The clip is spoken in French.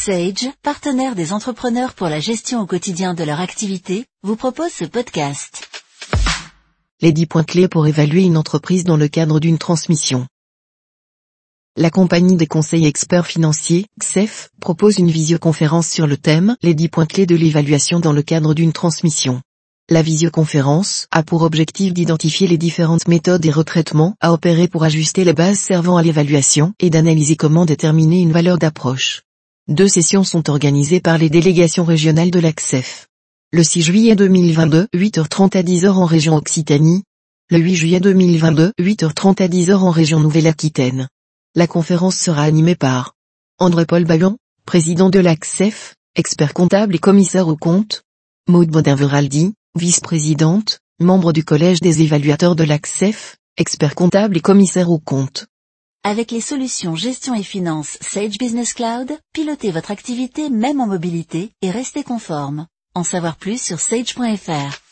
Sage, partenaire des entrepreneurs pour la gestion au quotidien de leur activité, vous propose ce podcast. Les 10 points clés pour évaluer une entreprise dans le cadre d'une transmission. La compagnie des conseils experts financiers, XEF, propose une visioconférence sur le thème « Les 10 points clés de l'évaluation dans le cadre d'une transmission ». La visioconférence a pour objectif d'identifier les différentes méthodes et retraitements à opérer pour ajuster les bases servant à l'évaluation et d'analyser comment déterminer une valeur d'approche. 2 sessions sont organisées par les délégations régionales de la XEF. Le 6 juillet 2022, 8h30 à 10h en région Occitanie. Le 8 juillet 2022, 8h30 à 10h en région Nouvelle-Aquitaine. La conférence sera animée par André-Paul Bagan, président de la XEF, expert comptable et commissaire aux comptes. Maud Bodin-Veraldi, vice-présidente, membre du collège des évaluateurs de la XEF, expert comptable et commissaire aux comptes. Avec les solutions gestion et finance Sage Business Cloud, pilotez votre activité même en mobilité et restez conforme. En savoir plus sur sage.fr.